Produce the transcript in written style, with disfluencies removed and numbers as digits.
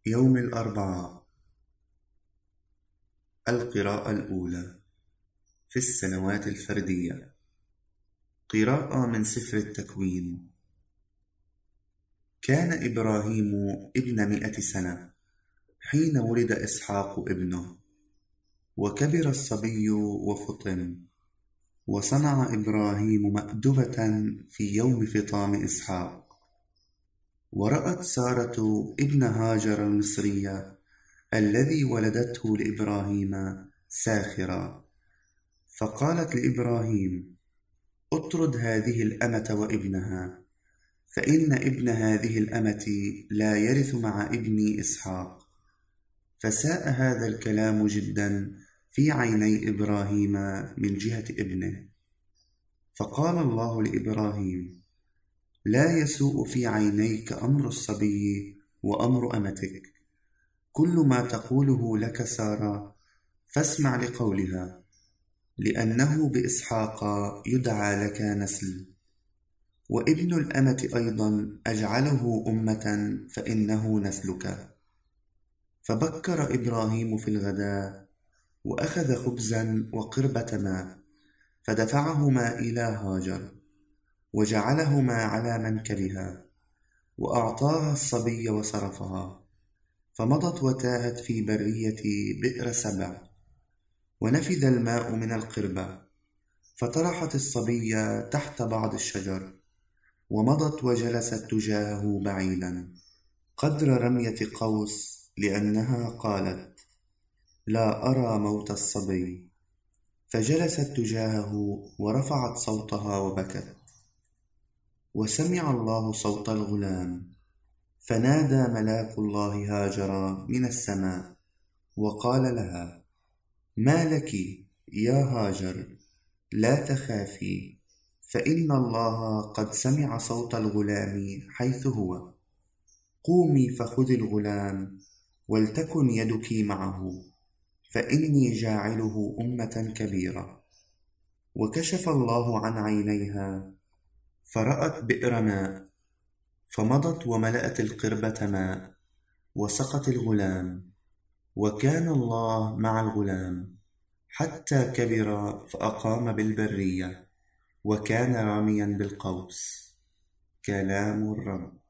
يوم الأربعاء. القراءة الأولى في السنوات الفردية. قراءة من سفر التكوين. كان إبراهيم ابن 100 سنة حين ولد إسحاق ابنه، وكبر الصبي وفطم، وصنع إبراهيم مأدبة في يوم فطام إسحاق. ورأت سارة ابن هاجر المصرية الذي ولدته لإبراهيم ساخرا، فقالت لإبراهيم: اطرد هذه الأمة وابنها، فإن ابن هذه الأمة لا يرث مع ابني إسحاق. فساء هذا الكلام جدا في عيني إبراهيم من جهة ابنه، فقال الله لإبراهيم: لا يسوء في عينيك أمر الصبي وأمر أمتك، كل ما تقوله لك سارة فاسمع لقولها، لأنه بإسحاق يدعى لك نسل، وابن الأمة أيضا أجعله أمة فإنه نسلك. فبكر إبراهيم في الغداء، وأخذ خبزا وقربة ماء، فدفعهما إلى هاجر، وجعلهما على منكبها، وأعطاها الصبي وصرفها، فمضت وتاهت في برية بئر سبع، ونفذ الماء من القربة، فطرحت الصبي تحت بعض الشجر، ومضت وجلست تجاهه بعيدا قدر رمية قوس، لأنها قالت: لا أرى موت الصبي. فجلست تجاهه ورفعت صوتها وبكت. وسمع الله صوت الغلام، فنادى ملاك الله هاجر من السماء وقال لها: ما لك يا هاجر؟ لا تخافي، فإن الله قد سمع صوت الغلام حيث هو. قومي فخذي الغلام، ولتكن يدك معه، فإني جاعله أمة كبيرة. وكشف الله عن عينيها، فرأت بئر ماء، فمضت وملأت القربة ماء، وسقت الغلام. وكان الله مع الغلام حتى كبر، فأقام بالبرية، وكان راميا بالقوس. كلام الرب.